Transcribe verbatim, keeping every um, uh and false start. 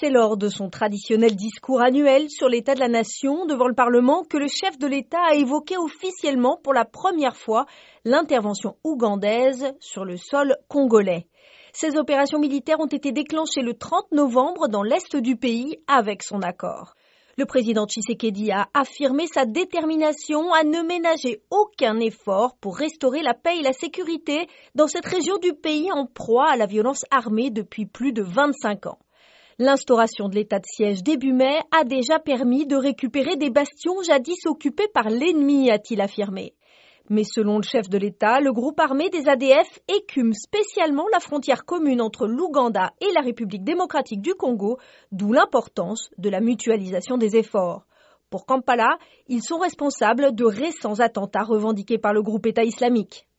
C'est lors de son traditionnel discours annuel sur l'état de la nation devant le Parlement que le chef de l'État a évoqué officiellement pour la première fois l'intervention ougandaise sur le sol congolais. Ces opérations militaires ont été déclenchées le trente novembre dans l'est du pays avec son accord. Le président Tshisekedi a affirmé sa détermination à ne ménager aucun effort pour restaurer la paix et la sécurité dans cette région du pays en proie à la violence armée depuis plus de vingt-cinq ans. L'instauration de l'état de siège début mai a déjà permis de récupérer des bastions jadis occupés par l'ennemi, a-t-il affirmé. Mais selon le chef de l'État, le groupe armé des A D F écume spécialement la frontière commune entre l'Ouganda et la République démocratique du Congo, d'où l'importance de la mutualisation des efforts. Pour Kampala, ils sont responsables de récents attentats revendiqués par le groupe État islamique.